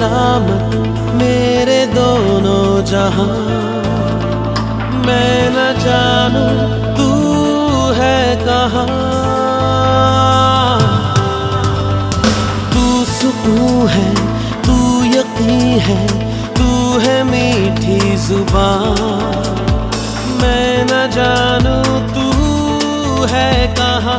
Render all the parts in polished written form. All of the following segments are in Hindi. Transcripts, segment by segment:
सलामत मेरे दोनों जहां। मैं न जानू तू है कहाँ। तू सुकून है, तू यकीन है, तू है मीठी जुबान। मैं न जानू तू है कहाँ।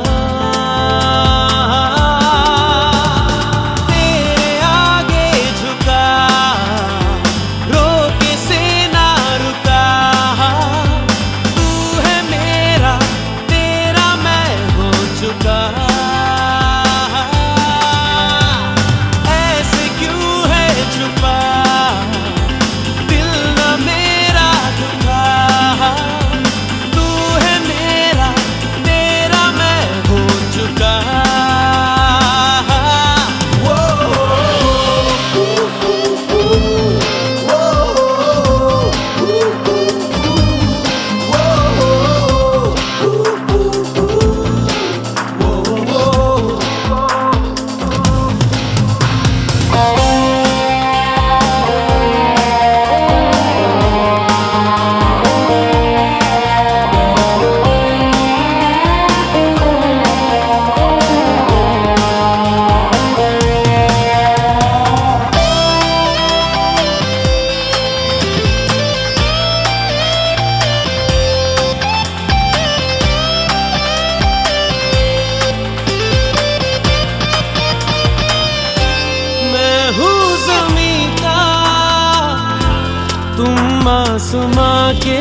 आसमां के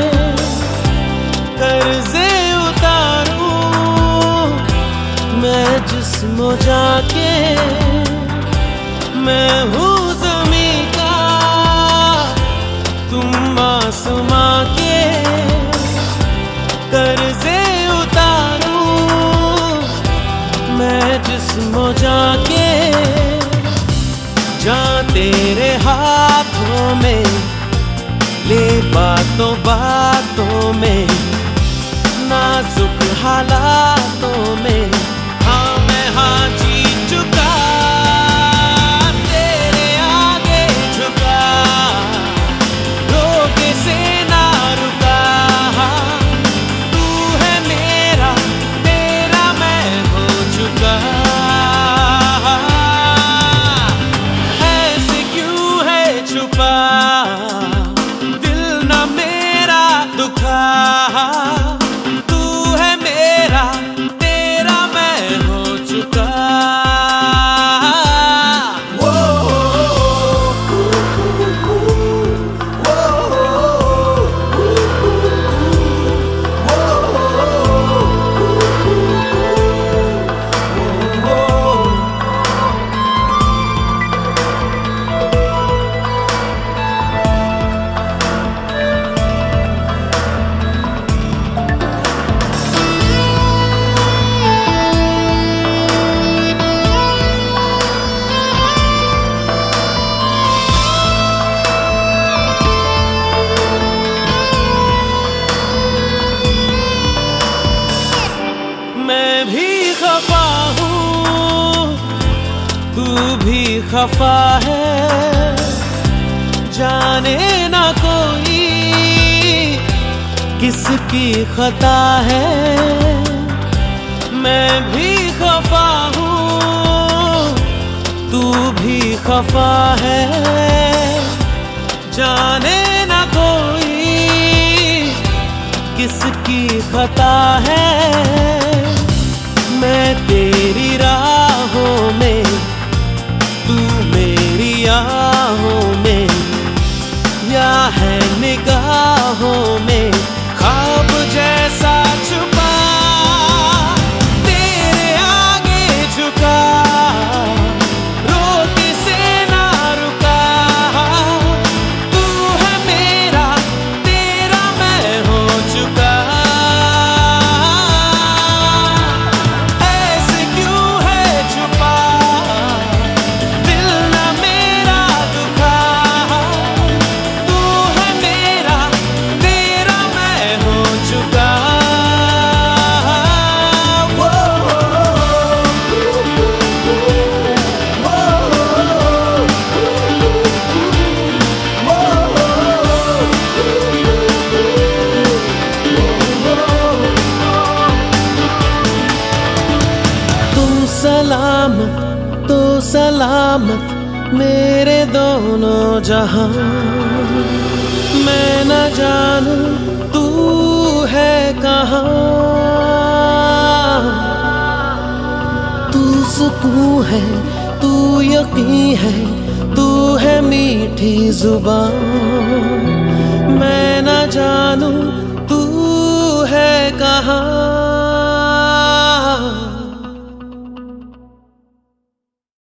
कर्जे उतारूं मैं जिस्मो जाके। मैं हूँ ज़मीं का, तुम आसमां के कर्जे उतारूं मैं जिस्मो जाके। जा तेरे हाथों में ले बातों बातों में, नाजुक हालातों में, हाँ मैं हाँ जीत चुका। तेरे आगे झुका, रोके से ना रुका। तू है मेरा, तेरा मैं हो चुका। ऐसे क्यों है छुपा तू है मेरा, तेरा मैं हो चुका। मैं भी खफा हूँ, तू भी खफा है। जाने ना कोई किसकी खता है। मैं भी खफा हूँ, तू भी खफा है। जाने ना कोई किसकी खता है। मैं तेरी राहों में, तू मेरी आहों में, या है निगाहों में ख्वाब जैसा छुपा। तेरे आगे झुका, रोके से ना रुका। तू है मेरा, तेरा मैं हो चुका। सलामत तो सलामत मेरे दोनों जहां। मैं न जानूं तू है कहाँ, तू सुकून है, तू यकीन है, तू है मीठी जुबान।